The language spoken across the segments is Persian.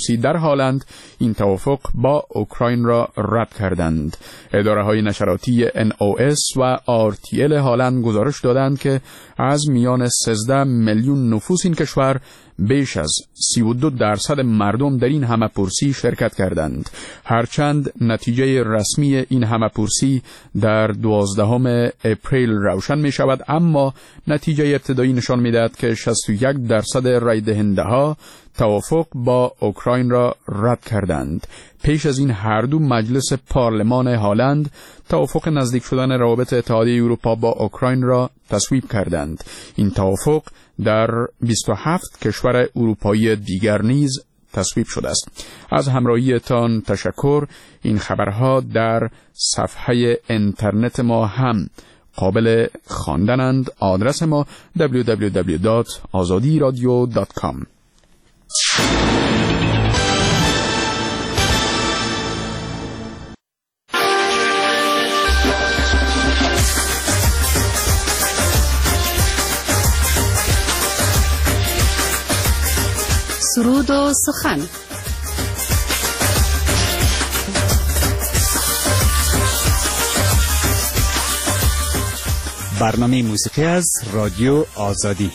پرسی در هالند این توافق با اوکراین را رد کردند. اداره‌های نشراتی NOS و RTL هالند گزارش دادند که از میان 13 میلیون نفوس این کشور بیش از 32% مردم در این همه‌پرسی شرکت کردند. هرچند نتیجه رسمی این همه‌پرسی در 12 اپریل روشن می شود، اما نتیجه ابتدایی نشان می دهد که 61% رای دهنده ها توافق با اوکراین را رد کردند. پیش از این هر دو مجلس پارلمان هالند توافق نزدیک شدن روابط اتحادیه اروپا با اوکراین را تصویب کردند. این توافق در 27 کشور اروپایی دیگر نیز تصویب شده است. از همراهیتان تشکر. این خبرها در صفحه اینترنت ما هم قابل خواندنند. آدرس ما www.azadiradio.com. سرود و سخن. برنامه موسیقی از رادیو آزادی.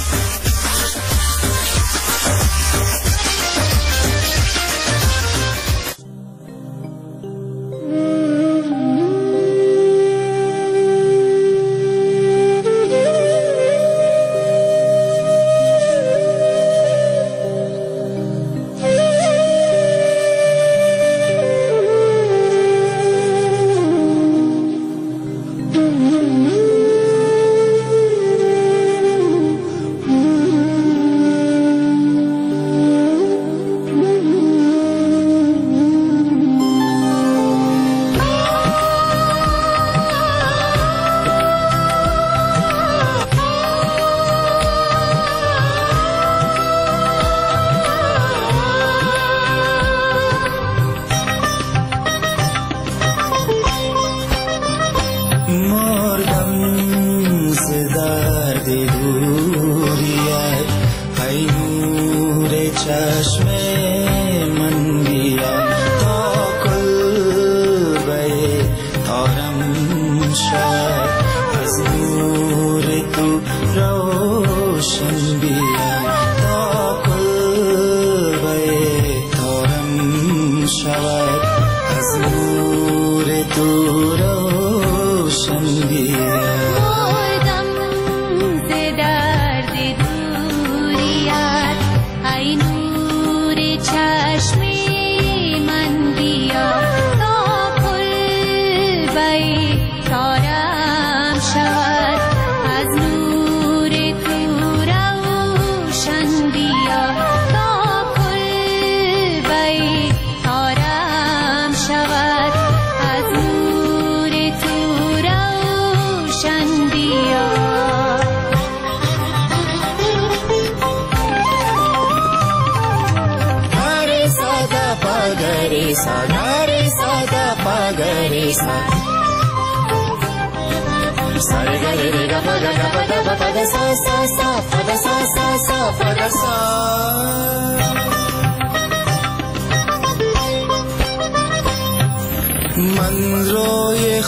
من روی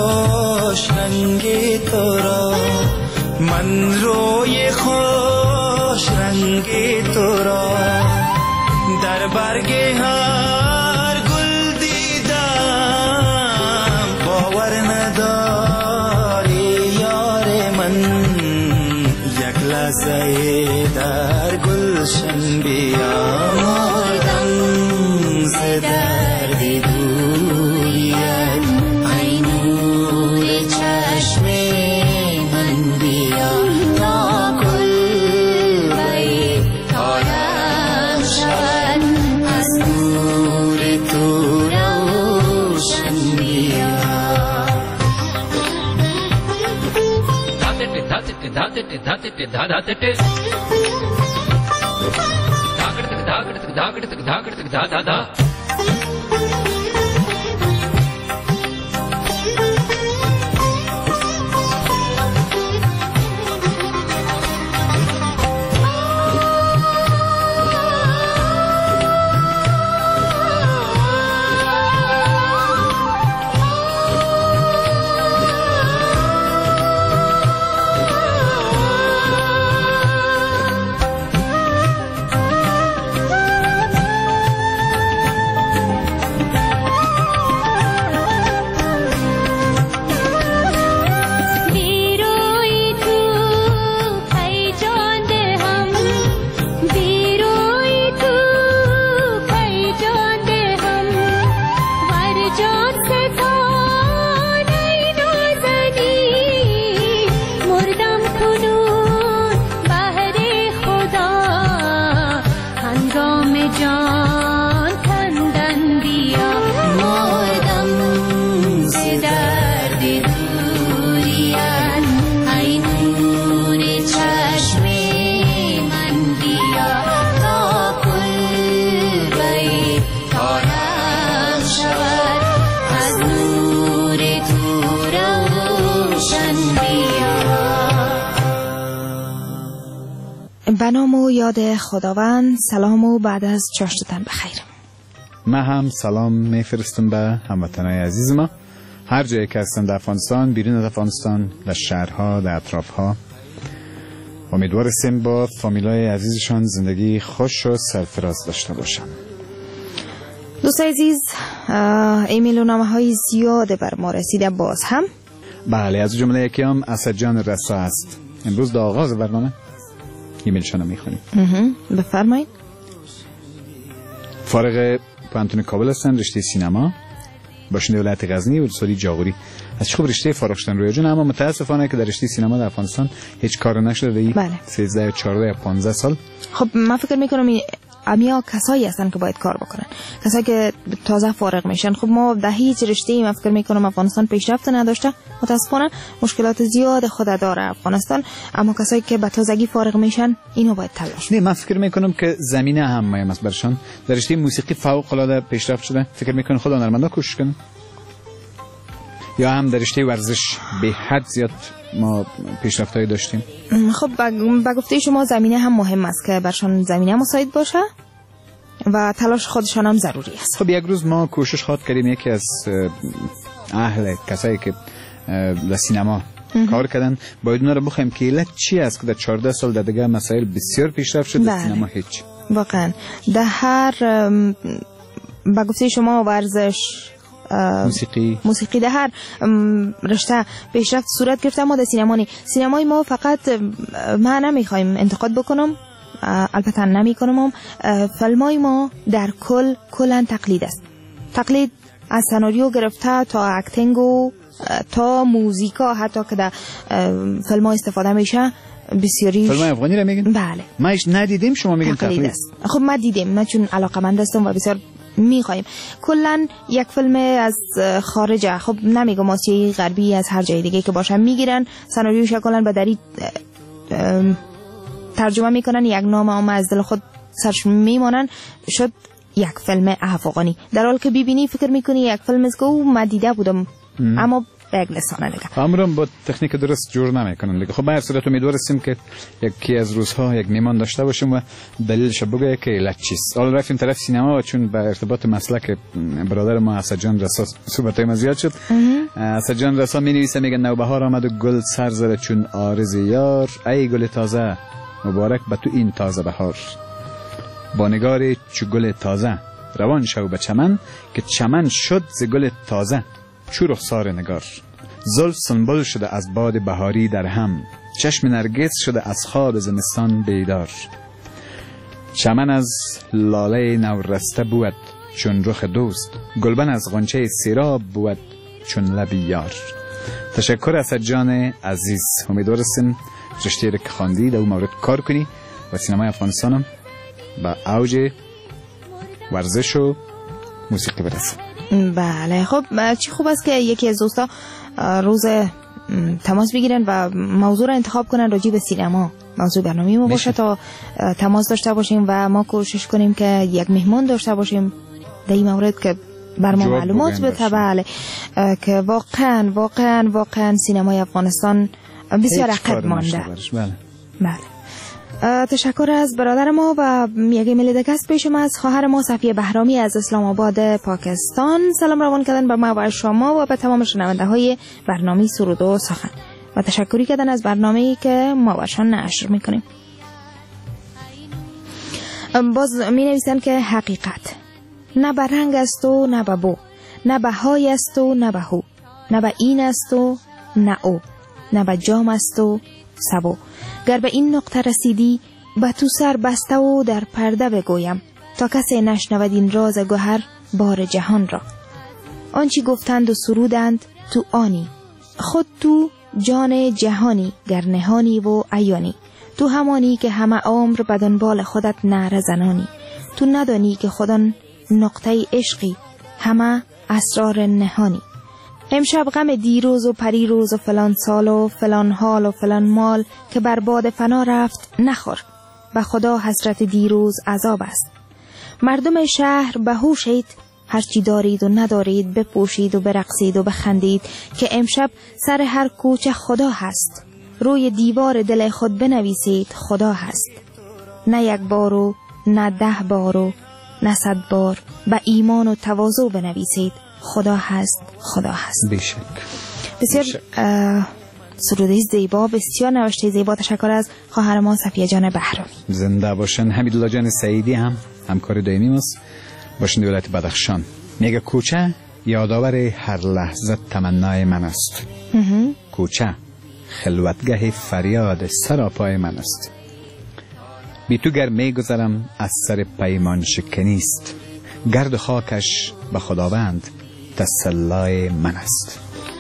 خوش رنگی تو را، من روی خوش رنگی تو را در برگ هر گل دیدم، باور نداری یار من یک لحظه در گلشن بیامدم ز درد دوریت، ای نور چشم من بیا تا کلبه تارم شود، از نور تو روشن بیا. یاد خداوند سلام و بعد از چاشتتن بخیر. من هم سلام میفرستم به هموطنای عزیز ما هر جایی که هستن در افغانستان، بیرون از افغانستان، در شهرها، در اطرافها. امیدوار هستیم با فامیلای عزیزشان زندگی خوش و سرفراز داشته باشن. دوستای عزیز، ایمیل و نامه های زیاده بر ما رسیده باز هم. بله، از جمله یکی هم اسدجان رسا است. امروز در آغاز برنامه ایمیلشان رو میخونیم. بفرمایید. فارغ پانتون کابل هستن، رشته سینما، باشنده ولایت غزنی و سالی جاغوری. از چه خوب رشته فارغ شدن روی جون، اما متاسفانه که در رشته سینما در افغانستان هیچ کار نشده. بله. 13 14 15 سال. خب من فکر میکنم امیا کسایی هستن که باید کار بکنن، کسایی که تازه فارغ میشن. خب ما در هیچ رشته‌ای من فکر میکنم افغانستان پیشرفت نداشته، متاسفانه مشکلات زیاد خود داره افغانستان، اما کسایی که به تازگی فارغ میشن اینو باید تلاش. نه، من فکر میکنم که زمینه هم مهم است برشان. در رشته موسیقی فوق العاده پیشرفت شده. فکر میکنم خود هنرمندا کوشش کنن، یا هم در رشته ورزش به حد زیاد ما پیشرفتایی داشتیم. خب با گفته شما زمینه هم مهم است که برشان زمینه مساعد باشه و تلاش خودشان هم ضروری است. خب یک روز ما کوشش خواهد کردیم یکی از اهل کسایی که در سینما کار کردن باید اونا رو بخوایم که علت چی است که در 14 سال در دیگه مسائل بسیار پیشرفت شده. بله. سینما هیچ. واقعا در هر با گفته شما ورزش، موسیقی در هر رشته پیشرفت صورت گرفته. ما در سینمای ما فقط من نمیخوایم انتقاد بکنم، البته نمی کنم، فیلمای ما در کلن تقلید است. تقلید از سناریو گرفته تا اکتینگ و تا موزیکا، حتی که در فیلم ها استفاده میشه بسیاری. فیلم افغانی را میگن؟ بله. ما ایش ندیدیم، شما میگن تقلید است. خب ما دیدیم، نه چون علاقمند هستم و بسیار میخوایم. کلن یک فیلم از خارجه، خب نمیگم آسیایی غربی، از هر جای دیگه که باشه میگیرن سناریوش کلن به دری ترجمه میکنن، یک نام از دل خود سرش میمانن، شد یک فیلم افغانی. در حال که ببینی فکر میکنی یک فیلم از که من دیده بودم اما به یک لسانه دیگه. امرم با تکنیک درست جور نمیکنن دیگه. خب به هر صورت امیدوار هستیم که یکی از روزها یک میمان داشته باشیم و دلیلش بگه که علت چیست. حالا رفتیم طرف سینما و چون به ارتباط مسلک برادر ما اسدجان رسا صحبتای ما زیاد شد. اسدجان رسا مینویسه، میگه نوبهار آمد و گل سر زده چون عارض یار، ای گل تازه مبارک به تو این تازه بهار. با نگار چو گل تازه روان شو به چمن، که چمن شد ز گل تازه چو رخسار نگار. زلف سنبل شده از باد بهاری در هم، چشم نرگس شده از خواب زمستان بیدار. چمن از لاله نورسته بود چون رخ دوست، گلبن از غنچه سیراب بود چون لب یار. تشکر اسدجان عزیز. امیدوار هستیم رشته را که خواندی در اون مورد کار کنی و سینمای افغانستان هم به اوج ورزش و موسیقی برسه. بله. خب چی خوب است که یکی از دوستا روز تماس بگیرن و موضوع را انتخاب کنن راجع به سینما. موضوع برنامه ما باشه تا تماس داشته باشیم و ما کوشش کنیم که یک مهمان داشته باشیم در این مورد که بر ما معلومات بده. بله، که واقعا سینمای افغانستان بسیار عقب مانده. بله. تشکر از برادر ما و یک ایمیل دیگه است پیش ما از خواهر ما صفیه بهرامی از اسلام آباد پاکستان. سلام روان کردن به ما و شما و به تمام شنونده های برنامه سرود و سخن و تشکری کردن از برنامه‌ای که ما برشان نشر میکنیم. باز می نویسن که حقیقت نه به رنگ است و نه به بو، نه به های است و نه به هو، نه به این است و نه او، نه به جام است و سبو. گر به این نقطه رسیدی به تو سر بسته و در پرده بگویم، تا کسی نشنود این راز گوهر بار جهان را. آنچی گفتند و سرودند تو آنی، خود تو جان جهانی، گر نهانی و عیانی. تو همانی که همه عمر به دنبال خودت نعره زنانی. تو ندانی که خودان نقطه عشقی، همه اسرار نهانی. امشب غم دیروز و پریروز و فلان سال و فلان حال و فلان مال که بر باد فنا رفت نخور، به خدا حسرت دیروز عذاب است. مردم شهر به هوشید، هرچی دارید و ندارید بپوشید و برقصید و بخندید که امشب سر هر کوچه خدا هست. روی دیوار دل خود بنویسید خدا هست. نه یک بار و نه 10 بار و نه 100 بار با ایمان و تواضع بنویسید خدا هست، خدا هست. بیشک. بسیار سروده زیبا، بسیار نوشته زیبا. تشکر از خواهر ما صفیه جان بهرامی. زنده باشن. حمیدالله جان سعیدی هم همکار دائمی ماست، باشنده ولایت بدخشان. میگه کوچه یادآور هر لحظه تمنای من است. کوچه خلوتگاه فریاد سراپای من است. بی تو گر میگذرم از سر پیمان شکنیست. گرد خاکش به خداوند تسلای من است.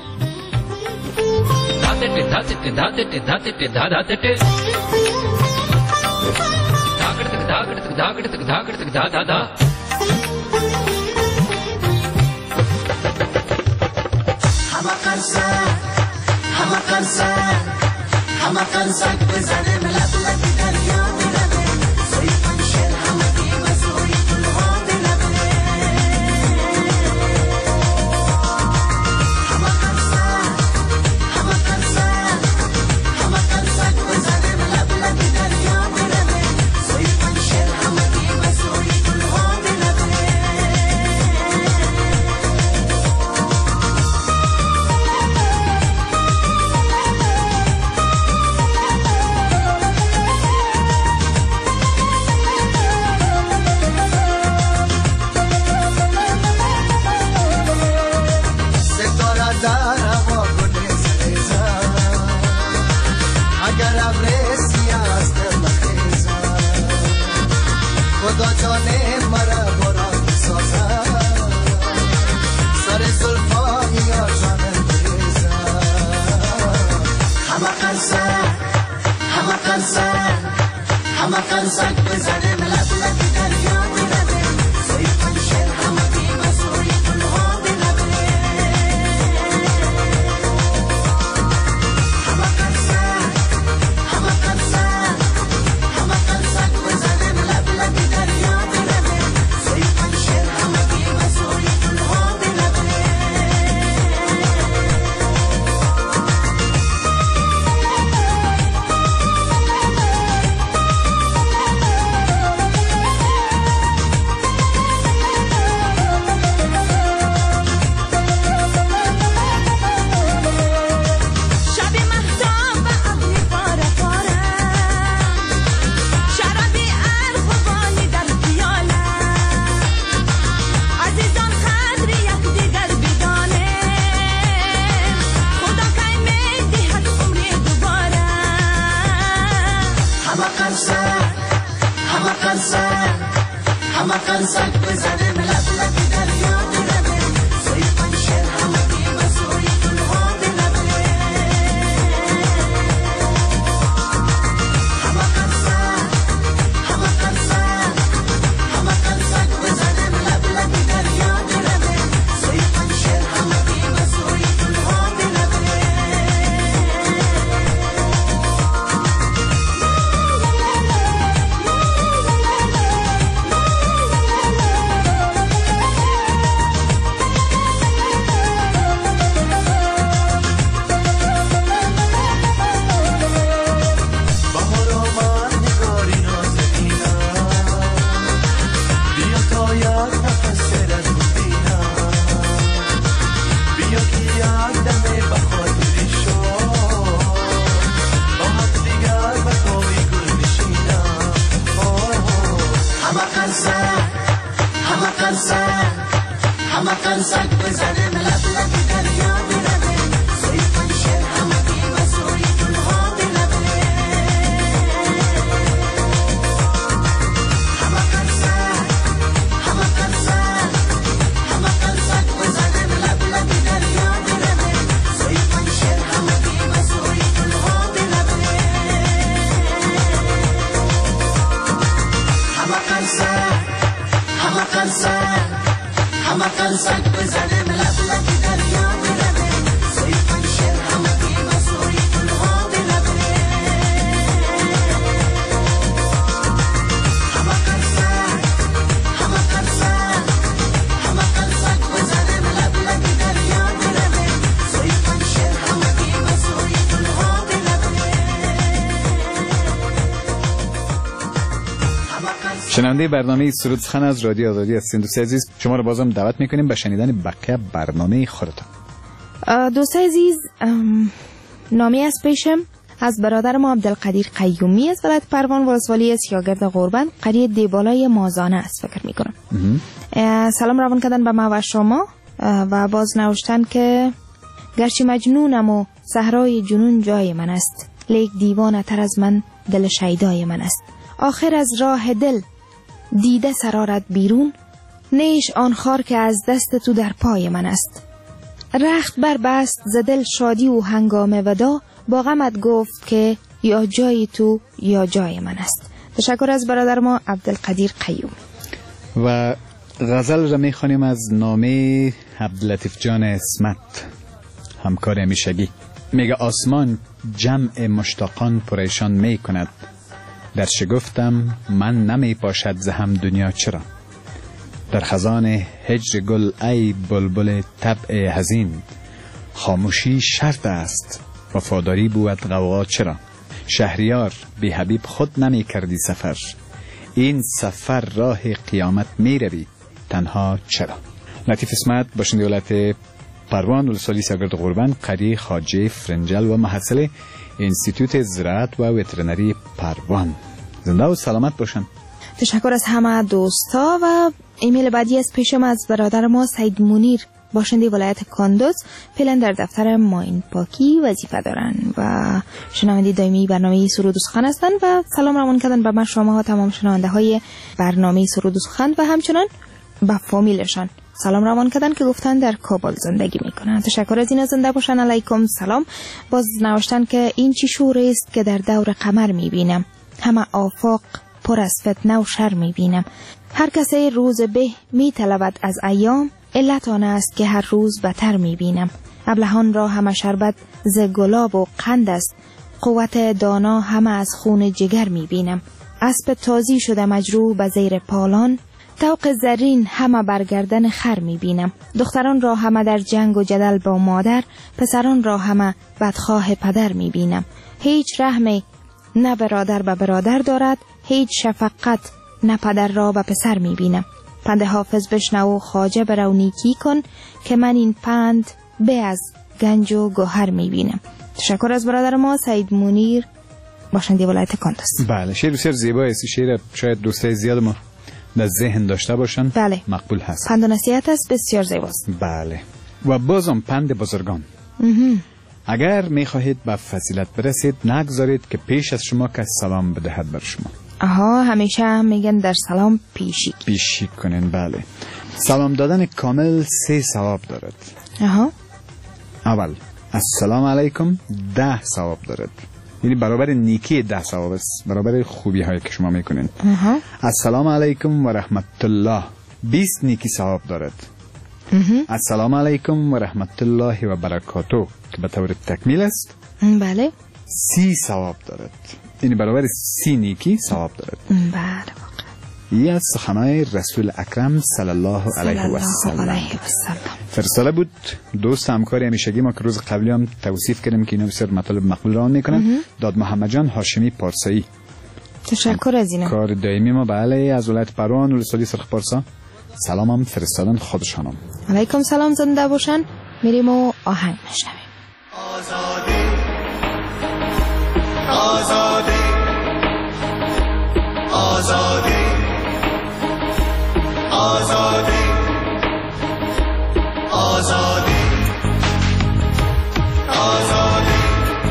همه قرصک بزنه ملت لبی دریا بلبه سوی پنشر همه دیمه سوی کلها بلبه همه قرصک بزنه ملت لبی دریا بلبه سوی پنشر همه دیمه سوی کلها بلبه خدا جانه مرا برا سازد سر زلفای یا جانه بریزد همه قرصک بزنه ملت لبی دریا بلبه سوی پنشر همه دیمه سوی کلها بلبه همه قرصک بزنه ملت لبی دریا بلبه سوی پنشر همه دیمه سوی کلها بلبه همه قرصک بزنه ملت لبی دریا بلبه سوی پنشر همه دیمه سوی کلها بلبه همه قرصک بزنه ملت لبی دریا بلبه سوی پنشر همه دیمه سوی کلها بلبه همه قرصک بزنه ملت لبی دریا بلبه سوی پنشر همه دیمه سوی کلها بلبه همه قرصک بزنه ملت لبی دریا بلبه سوی پنشر همه دیمه سوی کلها بلبه همه قرصک بزنه ملت لبی دریا بلبه سوی پنشر همه دیمه سوی کلها بلبه همه قرصک بزنه ملت لبی دریا بلبه سوی پنشر همه دیمه سوی کلها بلبه شنونده برنامه سرود سخن از رادیو آزادی هستید. دوستان عزیز، شما رو بازم دعوت میکنیم به شنیدن بقیه برنامه خودتان. دوستان عزیز، نامی از پیشم از برادر ما عبدالقدیر قیومی از ولایت پروان ولسوالی سیاگرد قربان قریه دیبالای مازانه است فکر میکنم. سلام روان کردن به ما و شما و باز نوشتن که گرچه مجنونم و صحرای جنون جای من است، لیک دیوانه تر از من دل شیدای من است. آخر از راه دل دیده سرارت بیرون، نیش آن خار که از دست تو در پای من است. رخت بر بست ز دل شادی و هنگام ودا، با غمت گفت که یا جای تو یا جای من است. تشکر از برادر ما عبدالقدیر قیوم. و غزل را میخوانیم از نامه عبداللطیف جان اسمت، همکار همیشگی. میگه آسمان جمع مشتاقان پریشان میکند، در شگفتم من نمی پاشد ز هم دنیا چرا. در خزان هجر گل ای بلبل طبع حزین، خاموشی شرط است وفاداری بود غوغا چرا. شهریار بی حبیب خود نمی کردی سفر، این سفر راه قیامت می روی تنها چرا. لطیف اسمت باشنده ولایت پروان ولسوالی سیاگرد قربان قریه خواجه فرنجل و محصل انستیتوت زراعت و وترنری پروان. زنده و سلامت باشن. تشکر از همه دوستا. و ایمیل بعدی از پیشم از برادر ما سید منیر باشنده ولایت کاندوز، فعلا در دفتر ماین پاکی وظیفه دارن و شنونده دائمی برنامه سرود و سخن هستند و سلام روان کردن به ما شما ها تمام شنونده های برنامه سرود و سخن و همچنان به فامیلشان سلام روان کردن که گفتن در کابل زندگی میکنن. تشکر از این. زنده باشن. علیکم سلام. باز نوشتن که این چی شور است که در دور قمر میبینم، همه آفاق پر از فتنه و شر میبینم. هر کسی روز به میطلبد از ایام، علت آن است که هر روز بتر میبینم. ابلهان را همه شربت ز گلاب و قند است، قوت دانا همه از خون جگر میبینم. اسب تازی شده مجروح به زیر پالان، طوق زرین همه برگردن خر میبینم. دختران را همه در جنگ و جدل با مادر، پسران را همه بدخواه پدر میبینم. هیچ رحمی نه برادر به برادر دارد، هیچ شفقت نه پدر را به پسر میبینم. پند حافظ بشنو و خواجه برو نیکی کن، که من این پند به از گنج و گوهر میبینم. تشکر از برادر ما سید منیر باشنده ولایت کاندوز. بله، شعر بسیار زیبا است. شعر شاید دوستای زیاد ما در ذهن داشته باشن. بله، مقبول هست. پند و نصیحت است، بسیار زیباست. بله. و بازم پند بزرگان. اگر میخواهید به فضیلت برسید، نگذارید که پیش از شما که سلام بدهد بر شما. همیشه میگن در سلام پیشی کنین. بله. سلام دادن کامل 3 ثواب دارد. اول السلام علیکم 10 ثواب دارد، یعنی برابر نیکی 10 ثواب است، برابر خوبی هایی که شما میکنین. السلام علیکم و رحمت الله 20 نیکی ثواب دارد. السلام علیکم و رحمت الله و برکاته که به طور تکمیل است، بله، 30 ثواب دارد، یعنی برابر 30 نیکی ثواب دارد. بله. ای از سخنهای رسول اکرم صلی الله علیه و سلم فرستاده بود دوست همکار همیشگی ما که روز قبلی هم توصیف کردیم که اینا بسیار مطالب مقبول راه میکنن. داد محمد جان هاشمی پارسایی. تشکر از اینا. کار دائمی ما. بله، از ولایت پروان ولسوالی سرخ پارسا سلامم فرستادن خودشانم. علیکم سلام. زنده باشن. میریم و آهنگ میشنویم. آزادی آزادی آزادی آزادی آزادی آزادی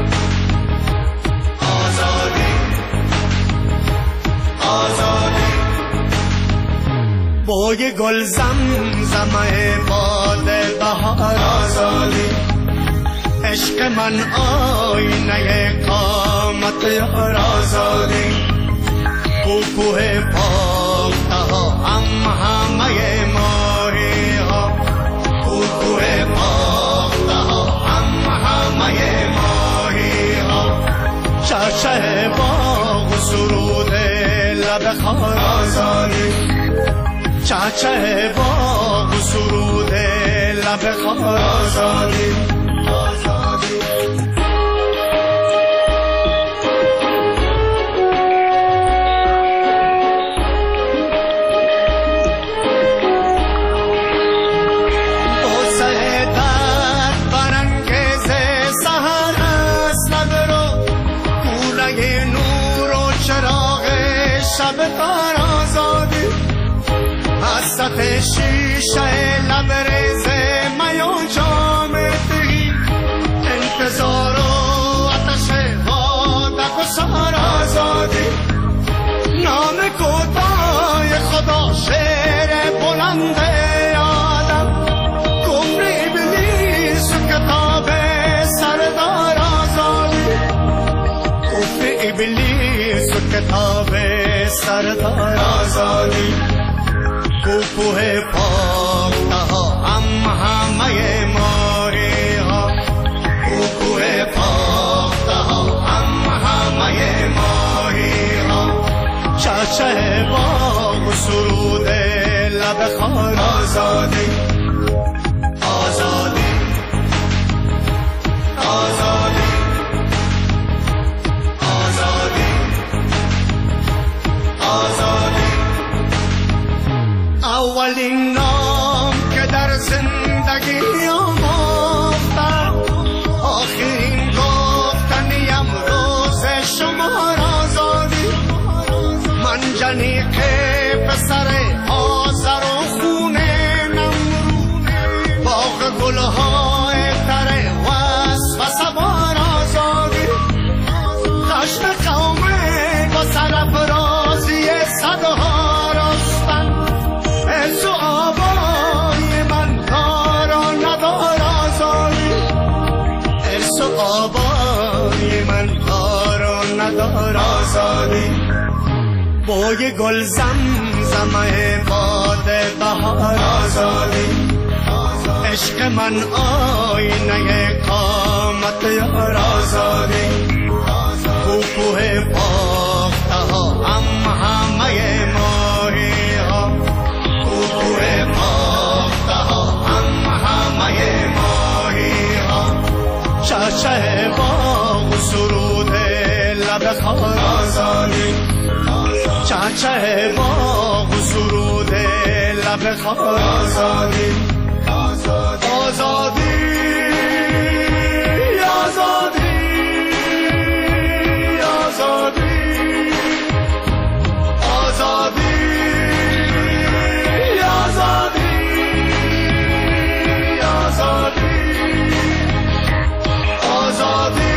آزادی آزادی بوی گل زمزمه باد بهار آزادی عشق من آینه قامت یار آزادی کوه پاکته ها همه ماهی ها کوه پاکته ها همه ماهی ها چرچه باغ و سرود لب خار آزادی چرچه باغ و سرود لب خار آزادی خط شیشه لبریز میو جام دهی انتظار و آتش وادک و سهر آزادی نام کوتاه خدا شعر بلند آدم کفر ابلیس و کتاب سردار آزادی کفر ابلیس و کتاب سردار آزادی کوه پاک ها همه ماری ها کوه پاک ها همه ماری ها چه باغ و سرود لب خار آزادی آزادی آزادی آزادی آزادی اولین نام که در زندگی آموختم آخرین گفتنی امروز شما آزادی من جنی که پسر آذر و خونه نمرود باغ گلهای تر وصف و سوار آزادی خشم قومه با سرفرازی صدها رستن عز و آبای من دار و ندار آزادی عز و آبای من دار و ندار آزادی بوی گل زمزمه باد بهار آزادی عشق من آینه قامت یار آزادی کوه پاک ها همه ماهی ها کوه پاک ها همه ماهی ها چه باغ و سرود لب خار آزادی چه باغ و سرود لب خار آزادی آزادی آزادی آزادی آزادی آزادی آزادی آزادی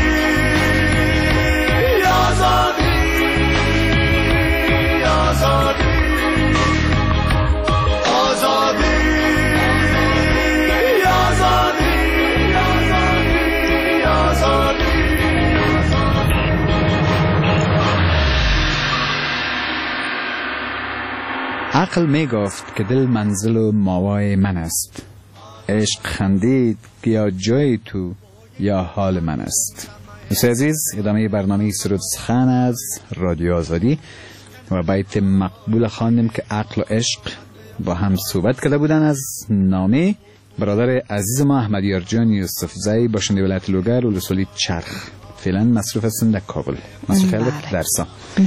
عقل می گفت که دل منزل و ماوای من است عشق خندید که یا جای تو یا حال من است. دوست عزیز ادامه برنامه سرود سخن از رادیو آزادی و بیت مقبول خواندیم که عقل و عشق با هم صحبت کرده بودن از نامه برادر عزیز ما احمدیار جان یوسف زی باشنده ولایت لوگر و رسولی چرخ فعلا مصروف هستن در کابل مصروف درسا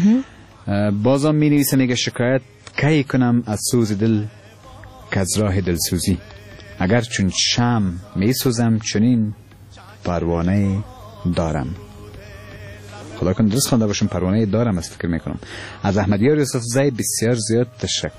بازم می نویسه میگه شکایت کی کنم از سوز دل که از راه دلسوزی اگر چون شم می سوزم چنین پروانه دارم. خدا کنه درست خوانده باشم پروانه دارم از فکر میکنم. از احمدیار یوسف زی بسیار زیاد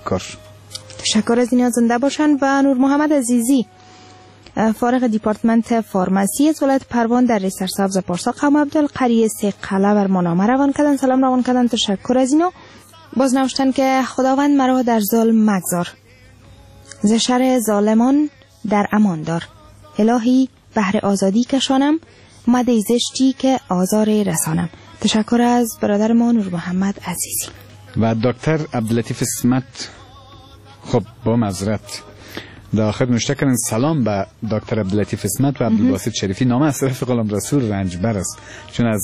تشکر از اینا زنده باشن. و نور محمد عزیزی فارغ دیپارتمنت فارماسی از ولایت پروان در ریسر سبز پارسا قوم عبدالقری سقله بر منامه روان کردن. سلام روان کردن. تشکر از اینا. باز نوشتن که خداوند مرا در ظلم مگذار ز شر ظالمان در امان دار الهی بهر آزادی کشانم مده زشتی که آزار رسانم. تشکر از برادر ما نور محمد عزیزی. و دکتر عبداللطیف اسمت خب با معذرت در آخر نوشته کردن سلام به دکتر عبداللطیف اسمت و عبدالباسط شریفی. نام از طرف غلام رسول رنجبر است چون از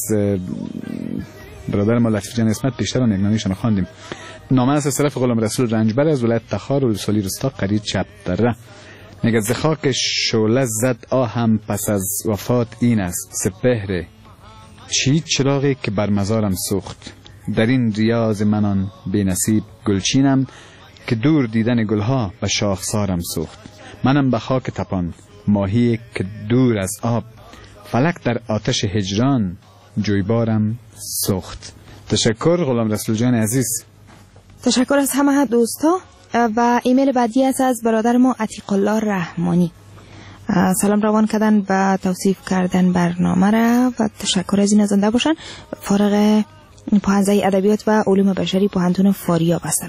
برادر ما لطیف جان اسمت پیشتر آن نامه‌شان خواندیم. نامه از طرف غلام رسول رنجبر از ولایت تخار و رسولی رستا قریب چپ دره. میگه ز خاک شعله زد آهم پس از وفات این است سپهر چی چراغی که بر مزارم سوخت در این ریاض منان بی نصیب گلچینم که دور دیدن گلها به شاخسارم سوخت. منم به خاک تپان ماهی که دور از آب فلک در آتش هجران جویبارم سوخت. تشکر غلام رسول جان عزیز. تشکر از همه دوستا. و ایمیل بعدی است از برادر ما عتیق الله رحمانی. سلام روان کردن و توصیف کردن برنامه را و تشکر از این زنده باشن. فارغ پوهنځی ادبیات و علوم بشری پوهنتون فاریاب هستن.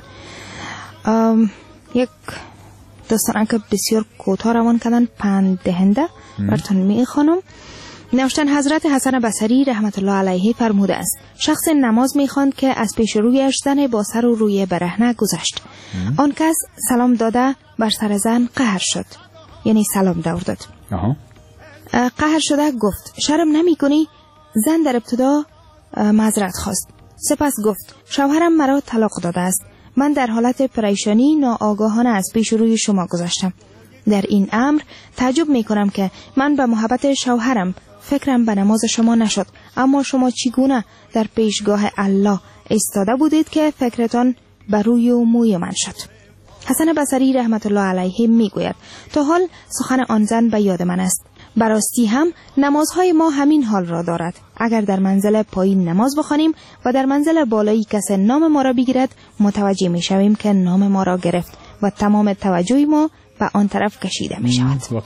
یک داستان که بسیار کوتاه روان کردن پند دهنده براتون میخوانم. نوشتن حضرت حسن بصری رحمت الله علیه فرموده است شخص نماز میخواند که از پیش رویش زن با سر و روی برهنه گذشت. آن کس سلام داده بر سر زن قهر شد، یعنی سلام دور داد. قهر شده گفت شرم نمی کنی؟ زن در ابتدا معذرت خواست، سپس گفت شوهرم مرا طلاق داده است، من در حالت پریشانی ناآگاهانه از پیش روی شما گذشتم. در این امر تعجب می کنم که من به محبت شوهرم فکرم به نماز شما نشد، اما شما چگونه در پیشگاه الله ایستاده بودید که فکرتان بر روی و موی من شد؟ حسن بصری رحمت الله علیه می گوید تا حال سخن آن زن به یاد من است. براستی هم نمازهای ما همین حال را دارد. اگر در منزل پایین نماز بخوانیم و در منزل بالایی کس نام ما را بگیرد، متوجه می شویم که نام ما را گرفت و تمام توجه ما به آن طرف کشیده می شود.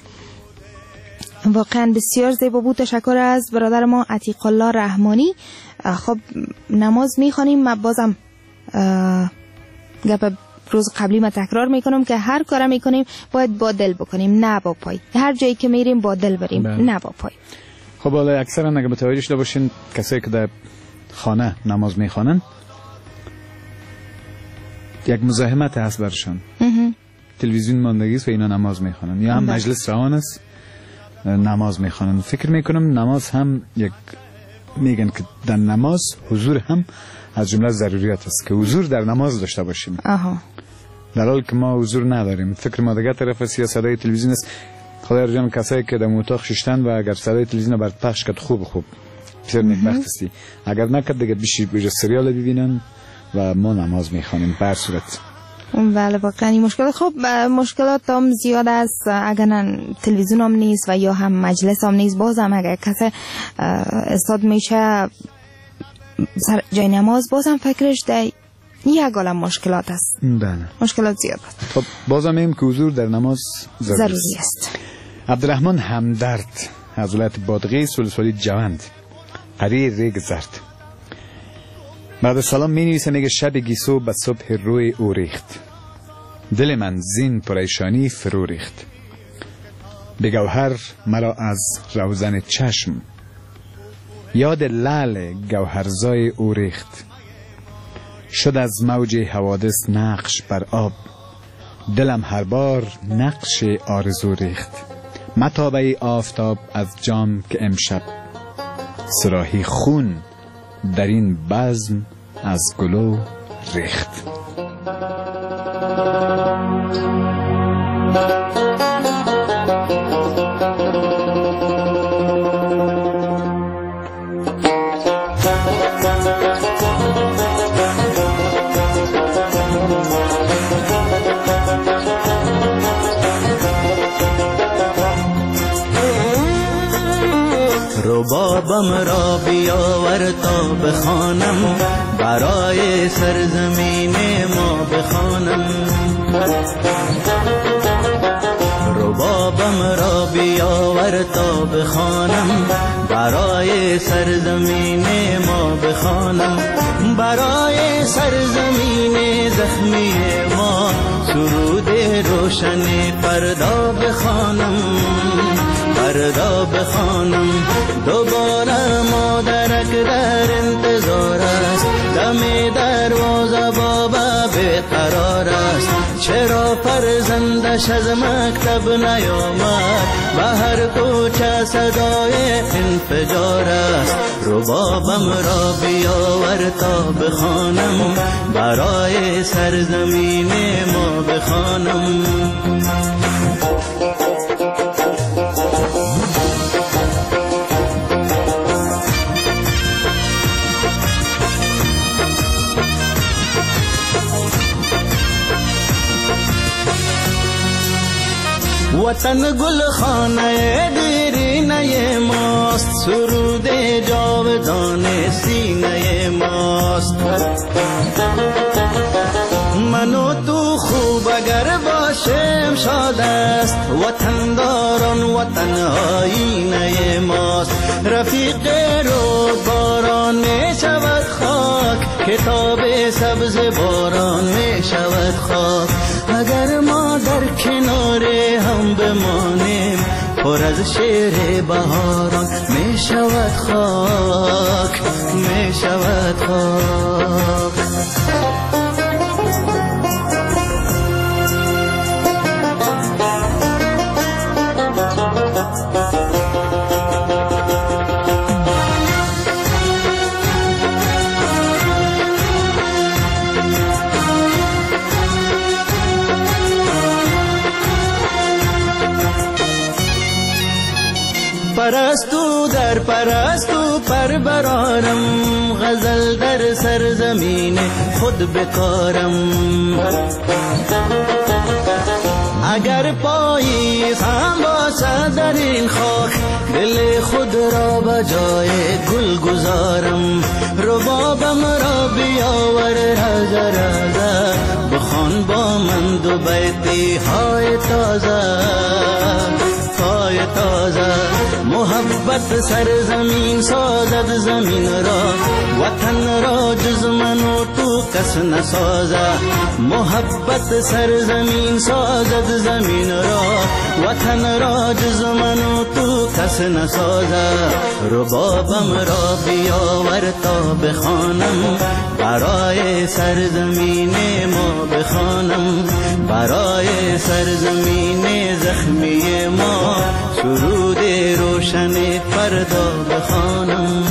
واقعا بسیار زیبا بود. تشکر از برادر ما عتیق الله رحمانی. خب نماز می خوانیم. من بازم گپ روز قبلی ما تکرار میکنم که هر کار میکنیم باید با دل بکنیم، نه با پای. هر جایی که میریم با دل بریم، نه با پای. خب حالا اکثرا اگه متوجه شده باشین کسایی که در خانه نماز میخوانن یک مزاحمت هست برشان. تلویزیون ماندگی است و اینا نماز میخوانن، یا هم مجلس روان است نماز میخوانن. فکر میکنم نماز هم یک میگن که در نماز حضور هم از جمله ضروریات است که حضور در نماز داشته باشیم. در حالی که ما حضور نداریم. فکر ما دیگه طرف صدای تلویزیون است. خدا رجان کسایی که در اتاق ششتن و اگر صدای تلویزیون برات پخش کرد خوب بسیار نیکبخت هستی. اگر نکرد دیگه بیشتر سریال ببینن و ما نماز میخوانیم به هر صورت. بله واقعا این مشکلات مشکلات هم زیاد است. اگر تلویزیون هم نیست و یا هم مجلس هم نیست، بازم اگر کسی استاد میشه سر جای نماز، بازم فکرش در یک عالم مشکلات است. بله مشکلات زیاد است. خب بازم این که حضور در نماز ضروری است. عبدالرحمن همدرد از ولایت بادغیس ولسوالی جوند قریه ریگ زرد بعد سلام می نویسه، میگه شب گیسو به صبح روی او ریخت، دل من زین پریشانی فرو ریخت، به گوهر مرا از روزن چشم یاد لعل گوهرزای او ریخت، شد از موج حوادث نقش بر آب، دلم هر بار نقش آرزو ریخت، متابه آفتاب از جام که امشب صراحی خون در این بزم از گلو ریخت. ربابم را بیاور تا بخوانم، برای سرزمین ما بخوانم. ربابم را بیاور تا بخوانم، برای سرزمین ما بخوانم. برای سرزمین زخمی ما سرود روشن فردا بخوانم، فردا بخوانم. دوباره مادرک در انتظار است، دم دروازه بابا بیقرار است. چرا فرزندش از مکتب نیامد، به هر کوچه صدای انفجار است. ربابم را بیاور تا بخوانم، برای سرزمین ما بخوانم. وطن گل خانه دیرینه ماست، سرود جاودان سینه ماست. من و تو خوب اگر باشیم شاد است، وطن داران وطن آینه ماست. رفیق رو باران می شود خاک، کتاب سبز باران می شود خاک. اگر ما در کنار هم بمانیم، پر از شعر بهاران می شود خاک، می شود خاک. پرستو در پرستو پر برارم، غزل در سرزمین خود بکارم. اگر پاییز هم باشد در این خاک، دل خود را به جای گل گذارم. ربابم را بیاور رزه رزه، بخوان با من دو بیتی های تازه های تازه. محبت سرزمین سازد زمین را، وطن را جز من و تو کس نسازه. محبت سرزمین سازد زمین را، وطن را جز من و تو کس نسازه. ربابم را بیاور تا بخوانم، برای سرزمین ما بخوانم. برای سرزمین زخمی ما سرود روشن فردا بخوانم.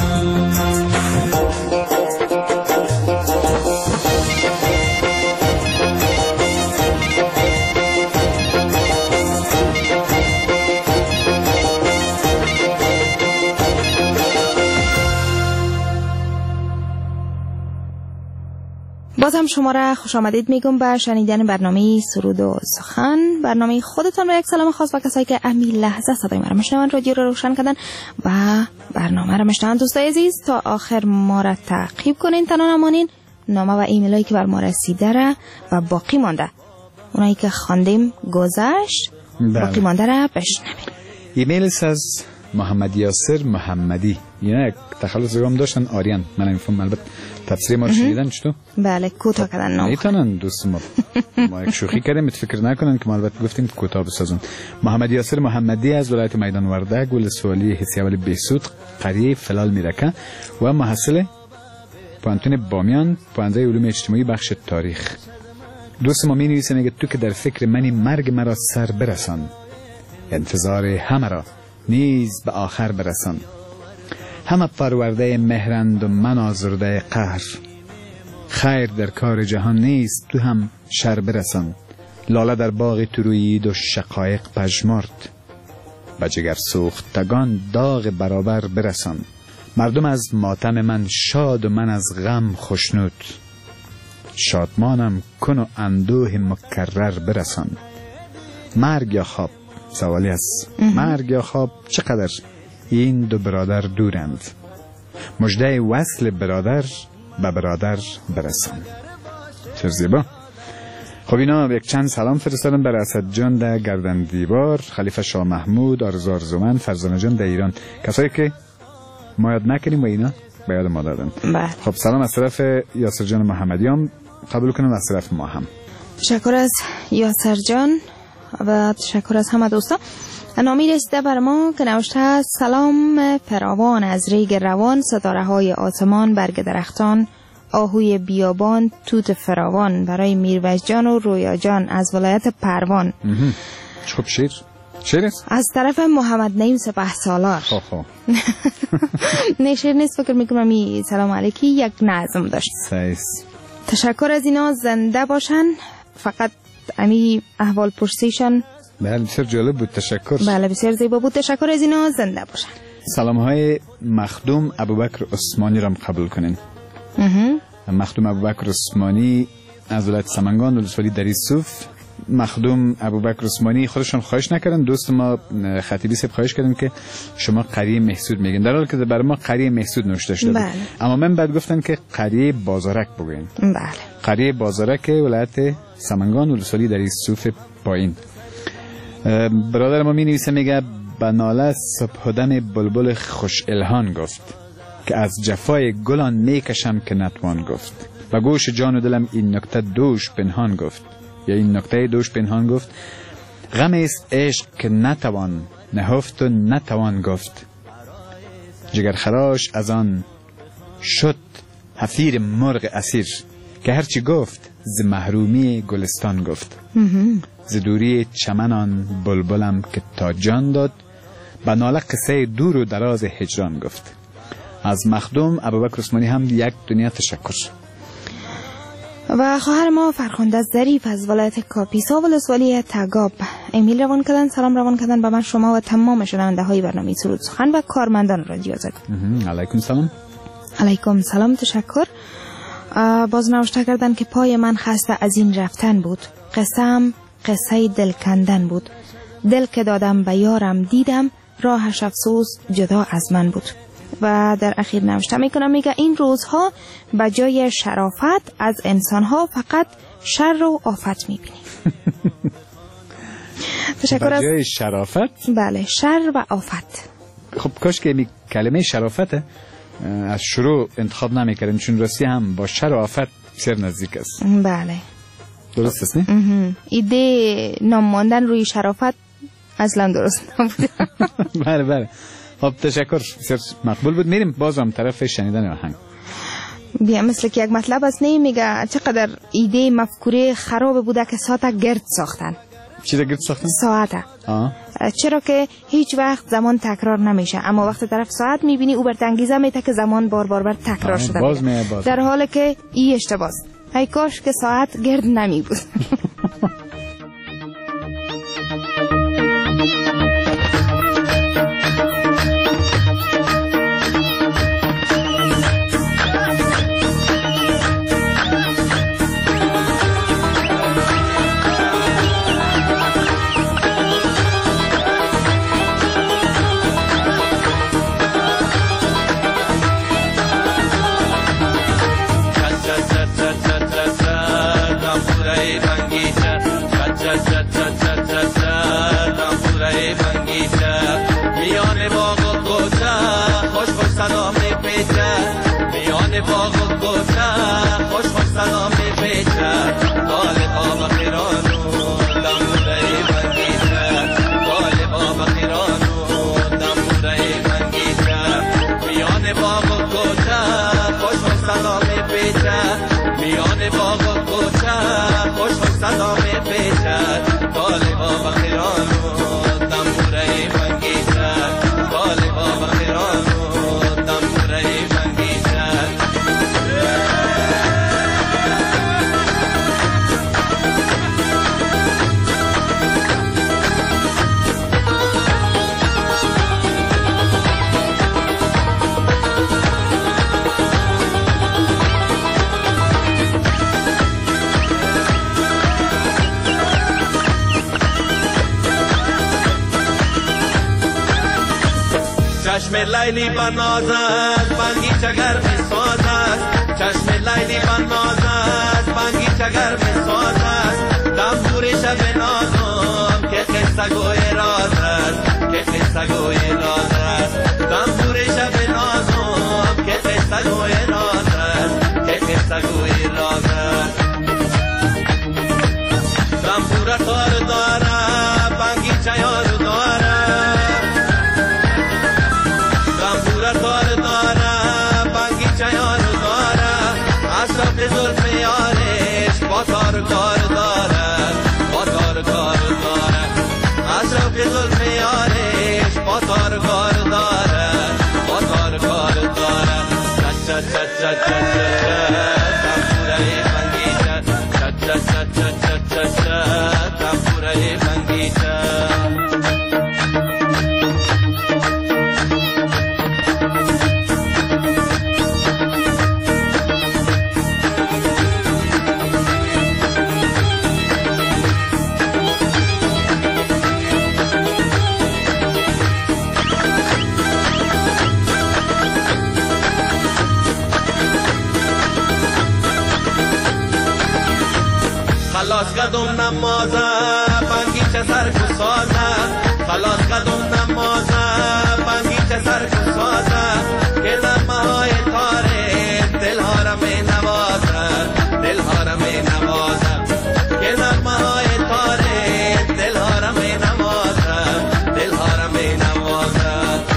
بازم شما را خوش آمدید میگم به شنیدن برنامه سرود و سخن، برنامه خودتان را. یک سلام خاص به کسایی که همین لحظه صدای ما را میشنوند، رادیو را روشن کردن و برنامه را میشنوند. دوستای عزیز تا آخر ما را تعقیب کنین، تنها نمانین. نامه و ایمیلایی که بر ما رسیده را و باقی مانده، اونایی که خواندیم گذشت، باقی مانده را بشنوین. ایمیل از محمد یاسر محمدی، یعنی یک تخلص گام داشتن آریان. من نمیفهم، البته تفسیر ما رو شنیدن چطور؟ بله کوتاه کردن نام میتونن دوست ما یک شوخی کردیم، فکر نکنن که ما البته گفتیم کوتاه بسازن. محمد یاسر محمدی از ولایت میدان وردک، گل سوالی حسی اول بهسود، قریه فلال میرکه و محصل پانتون بامیان، پانزه علوم اجتماعی بخش تاریخ. دوست ما مینویسه میگه تو که در فکر منی مرگ مرا سر برسان، انتظار همه را نیز به آخر برسان. همه پرورده مهرند و من آزرده قهر، خیر در کار جهان نیست تو هم شر برسان. لاله در باغ ترویید و شقایق پژمرد، به جگر سوختگان داغ برابر برسان. مردم از ماتم من شاد و من از غم خوشنود، شادمانم کن و اندوه مکرر برسان. مرگ یا خواب، سوالی است. مرگ یا خواب چقدر این دو برادر دورند، مژده وصل برادر به برادر برسان. چه زیبا. خب اینا یک چند سلام فرستادم بر اسد جان در گردن دیوار، خلیفه شاه محمود، آرزو آرزومند، فرزانه جان در ایران، کسایی که ما یاد نکنیم و اینا به یاد ما دادن. خب سلام از طرف یاسر جان محمدیام قبول کنم، از طرف ما هم تشکر از یاسر جان و تشکر از همه دوستا. نامی رسیده بر ما که نوشته است: سلام فراوان از ریگ روان، ستاره های آسمان، برگ درختان، آهوی بیابان، توت فراوان، برای میروش جان و رویا جان از ولایت پروان. خب شیر است از طرف محمد نعیم سپه سالار. نه شیر نیست، فکر میکنم می سلام علیکی یک نظم داشت. تشکر از اینا، زنده باشن. فقط امی احوال پرسیشان بله بسیار جالب بود، تشکر. بله بسیار زیبا بود، تشکر از اینا، زنده باشن. سلام های مخدوم ابوبکر عثمانی را قبول کنین. مخدوم ابوبکر عثمانی از ولایت سمنگان، ولسوالی دری صوف. مخدوم ابوبکر عثمانی خودشون خواهش نکردن، دوست ما خطیبی صاحب خواهش کردن که شما قریه محسود میگین، در حالی که برای ما قریه محسود نوشته شده. بله. اما من بعد گفتن که قریه بازارک بگوین. بله. قریه بازارک ولایت سمنگان ولسوالی در صوف پایین. برادر ما می نویسه، میگه به ناله صبحدم بلبل خوش الهان گفت که از جفای گلان میکشم که نتوان گفت. و گوش جان و دلم این نکته دوش پنهان گفت، یا این نکته دوش پنهان گفت. غم است عشق که نتوان نهفت و نتوان گفت. جگر خراش از آن شد حفیر مرغ اسیر که هرچی گفت ز محرومی گلستان گفت. ز دوری چمنان بلبلم که تا جان داد، به ناله قصه دور و دراز هجران گفت. از مخدوم ابوبکر عثمانی هم یک دنیا تشکر. و خواهر ما فرخنده ظریف از ولایت کاپیسا ولسوالی تگاب ایمیل روان کردن، سلام روان کردن به من، شما و تمام شنونده های برنامه سرود سخن و کارمندان رادیو آزادی. علیکم سلام. علیکم سلام، تشکر. باز نوشته کردن که پای من خسته از این رفتن بود، قسم قصه دل کندن بود، دل که دادم به یارم دیدم، راهش افسوس جدا از من بود. و در اخیر نوشته میکنم، میگه این روزها به جای شرافت از انسانها فقط شر و آفت میبینیم. تشکر. از جای شرافت؟ بله، شر و آفت. خب کاش که می کلمه شرافت از شروع انتخاب نمیکردیم، چون راستی هم با شر و آفت بسیار نزدیک است. بله درست است نه؟ ایده نام ماندن روی شرافت اصلا درست نبود. بله بله. خب تشکر، بسیار مقبول بود. میریم باز هم طرف شنیدن آهنگ. بیا مثل که یک مطلب است، میگه چقدر ایده مفکوره خراب بوده که ساعت گرد ساختن. چی را گرد ساختن؟ ساعت. چرا که هیچ وقت زمان تکرار نمیشه، اما وقت طرف ساعت میبینی او برت انگیزه میده که زمان بار بار تکرار شده باز در حالی که ای اشتباه است. ای کاش که ساعت گرد نمی بود. چشم لیلی بنازد بنگیچه گرم سازد، چشم لیلی بنازد بنگیچه گرم سازد، دمپور شب نازم که قصه گوی راز است، که قصه گوی راز است، دمپور شب نازم که قصه گوی راز است، که قصه گوی راز است. دمپور تار داره بنگیچه یار داره، کار داره بنگیچه یار داره، اصرف ظلم یارش با کار داره، با کار داره، اصرف خلاص قدم نمازه بنگیچه سرکو سازه خلاص قدم نمازه بنگیچه سرکو سازه که نغمه های تاره دلها را می نوازه دلها را می نوازه که نغمه های تاره دلها را می نوازه دلها را می نوازه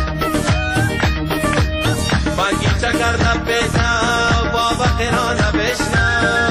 بنگیچه کرده پیزه بابا قرانه بشنه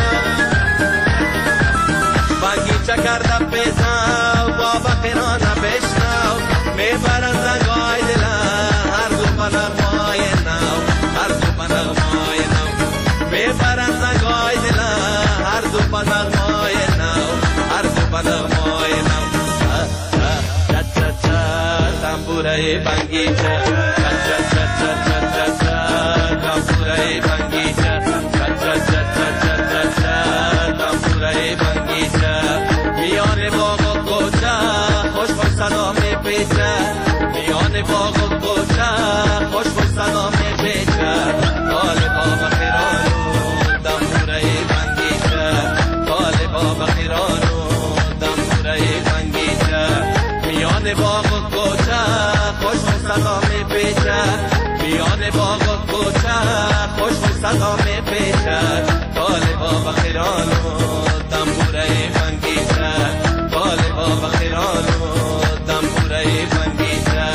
بنگیچه کرده پیزه بابا قرانه بشنو میبرن زنگای دلم هر دو بنغمای نو هر دو بنغمای نو میبرن زنگای دلم هر دو بنغمای نو هر دو بنغمای نو چا چا چا تنبوره بنگیچه چا چا چا چا چا چا تنبوره بنگیچه چا چا چا چا چا چا تنبوره بنگیچه میان باغ و کوچه خوش خوش صدا میپیچه میان باغ و کوچه خوش خوش صدا میپیچه طالبا بخیرانو دنبوره بنگیچه طالبا بخیرانو دنبوره بنگیچه میان باغ و کوچه خوش خوش صدا میپیچه میان باغ و کوچه خوش خوش صدا میپیچه طالبا بخیرانو دنبوره بنگیچه طالبا بخیرانو دنبوره بنگیچه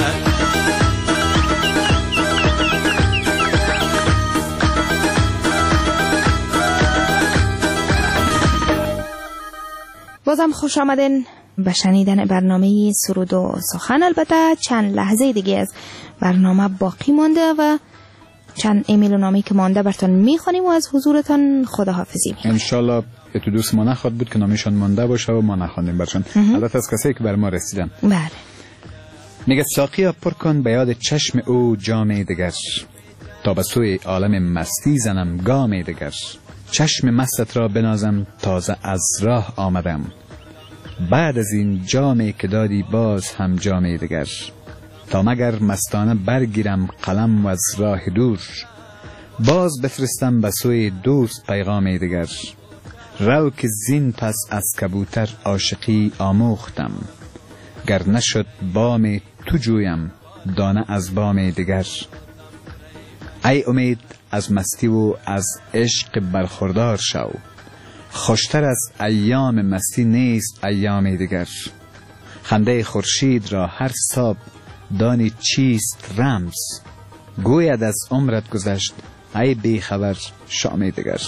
بازم خوش آمدین به شنیدن برنامه سرود و سخن. البته چند لحظه دیگه از برنامه باقی مانده و چند ایمیل و نامه‌ای که مانده براتون میخونیم و از حضورتان خداحافظی میکنیم. انشالله تو دوست ما نخواد بود که نامشان مانده باشه و ما نخواندیم برشان. البته از کسایی که بر ما رسیدن. بله. میگه ساقیا پر کن به یاد چشم او جام دگر، تا به سوی عالم مستی زنم گام دگر. چشم مست را بنازم تازه از راه آمدم، بعد از این جامی که دادی باز هم جام دگر. تا مگر مستانه برگیرم قلم و از راه دور، باز بفرستم به سوی دوست پیغام دگر. رو که زین پس از کبوتر عاشقی آموختم، گر نشد بام تو جویم دانه از بام دگر. ای امید از مستی و از عشق برخوردار شو، خوشتر از ایام مستی نیست ایام دیگر. خنده خورشید را هر صبح دانی چیست رمز، گوید از عمرت گذشت ای بیخبر شام دیگر.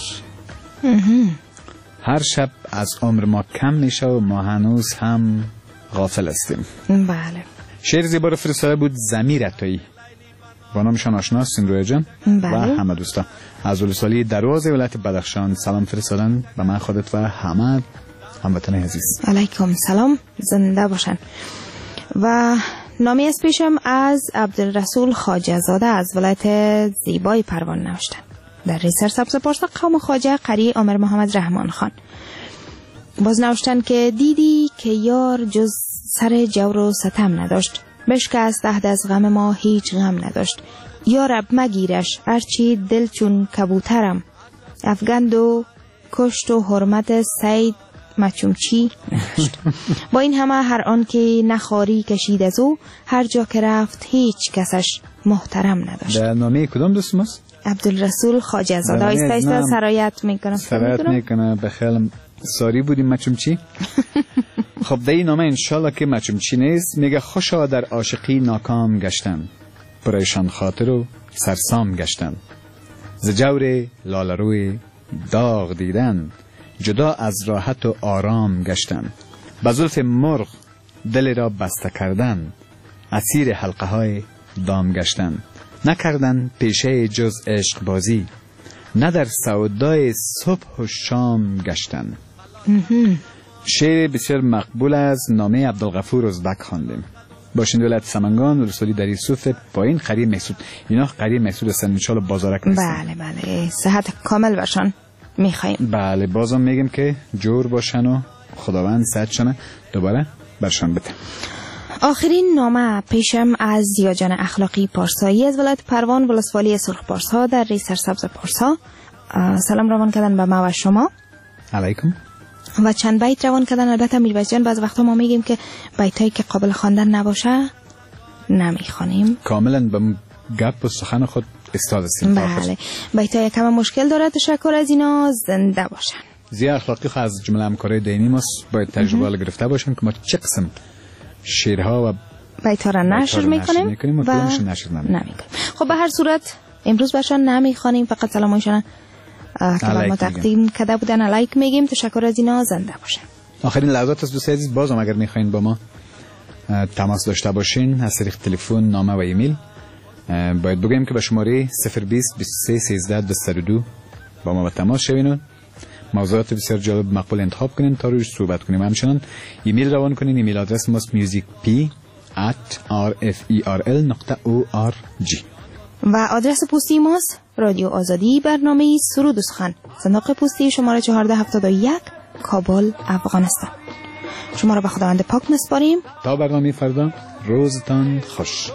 هر شب از عمر ما کم میشه و ما هنوز هم غافل هستیم. بله. شعر زیبا رو فرستاده بود ضمیر عطایی، با نامشان آشنا هستین رویا جان؟ بله. و همه دوستا از ولسوالی درواز ولایت بدخشان سلام فرستادن به من، خودت و همه هموطن عزیز. علیکم سلام، زنده باشن. و نامی از پیشم از عبدالرسول خواجه زاده از ولایت زیبای پروان نوشتن. در ریسر سبز پارسا قوم خواجه قری عمر محمد رحمان خان. باز نوشتن که دیدی که یار جز سر جور و ستم نداشت، بشکست عهد از غم ما هیچ غم نداشت. یا رب مگیرش هرچی دل چون کبوترم، افگند و کشت و حرمت سید مچومچی نداشت. با این همه هر آن که نخاری کشید از او، هر جا که رفت هیچ کسش محترم نداشت. در نامه کدام دوست ماست؟ عبدالرسول خواجه زاده. ایستا سرایت میکنه. سرایت میکنه به خیلی ساری بودیم مچومچی. خب در این نامه انشالله که مچومچی نیست. میگه خوشا در عاشقی ناکام گشتن، پریشان خاطر و سرسام گشتن. ز جور لالروی داغ دیدن، جدا از راحت و آرام گشتن. به زلف مرغ دل را بسته کردن، اسیر حلقه های دام گشتن. نکردن پیشه جز عشق بازی، نه در سودای صبح و شام گشتن. شعر بسیار مقبول از نامه عبدالغفور ازبک خواندیم. باشین دولت سمنگان رسولی در یوسف پایین قریب محسود. اینا قریب محسود هستن، انشالله بازارک نیستن. بله بله، صحت کامل باشن میخواییم. بله، بازم میگم که جور باشن و خداوند صحتشان دوباره برشان بده. آخرین نامه پیشم از زیاجان اخلاقی پارسایی از ولایت پروان ولسوالی سرخ پارسا در ری سرسبز پارسا. سلام روان کردن به ما و شما. علیکم. و چند بیت روان کردن. البته میرباز جان بعض وقتا ما میگیم که بیتایی که قابل خواندن نباشه نمیخوانیم. کاملا به گپ و سخن خود استاد هستیم. بله بیتای کم مشکل داره. تشکر از اینا، زنده باشن. زیاد اخلاقی خو از جمله همکارای دینی ماست باید تجربه ها گرفته باشن که ما چه قسم شعرها و بیت ها را نشر میکنیم و نشر نمیکنیم. خب به هر صورت امروز برشان نمیخوانیم، فقط سلامایشان که بر ما تقدیم کرده بودن لایک میگیم. تشکر از اینا، زنده باشن. آخرین لحظات از دوستان عزیز، بازم اگر میخواین با ما تماس داشته باشین از طریق تلفن، نامه و ایمیل، باید بگویم که به شماره 020 23 13 202 با ما به تماس شوین و موضوعات بسیار جالب مقبول انتخاب کنین تا روش صحبت کنیم. همچنان ایمیل روان کنین. ایمیل آدرس ماست musicp@rferl.org و آدرس پستی ماست رادیو آزادی، برنامه سرود و سخن، صندوق پستی شماره 1471 کابل، افغانستان. شما را به خداوند پاک میسپاریم تا برنامه فردا. روزتان خوش.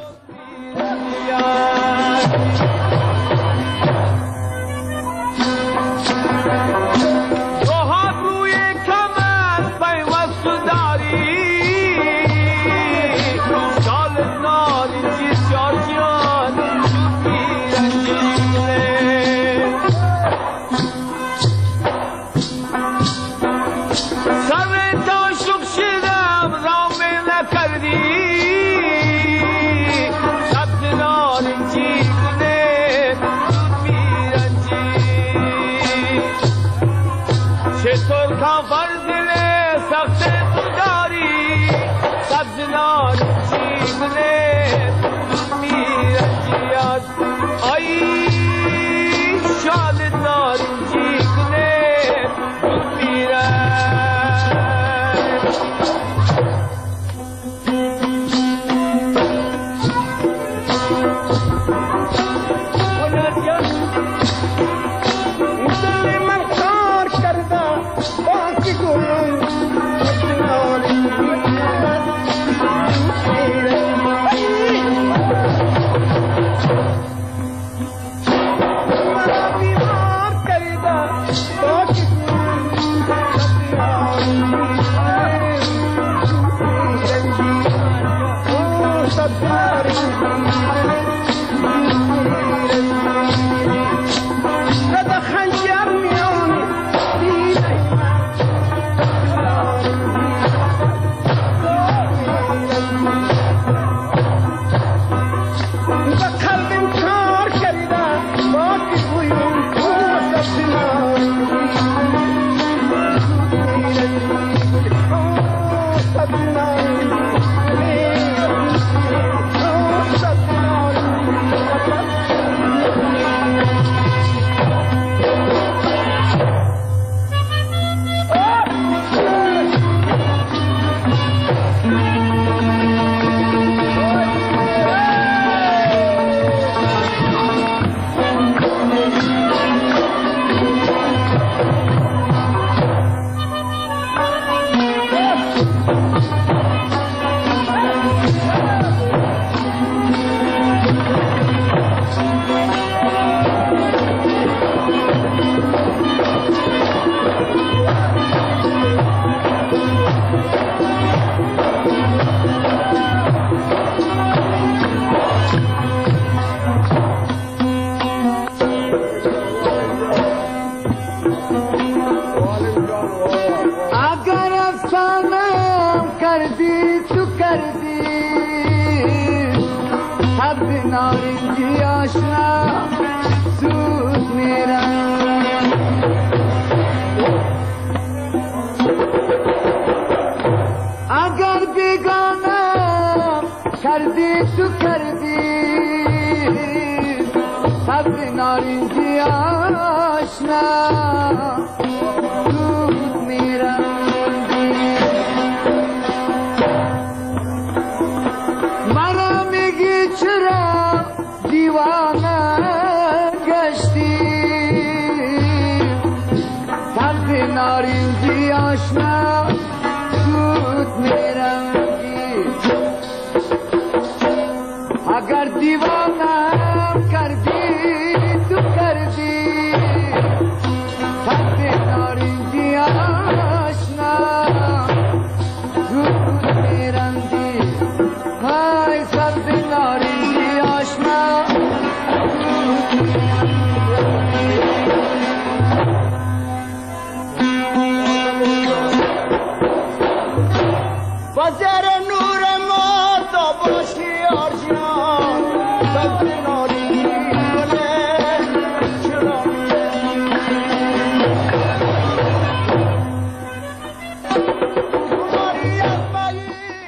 Aşna نور ما تو باشی یار جان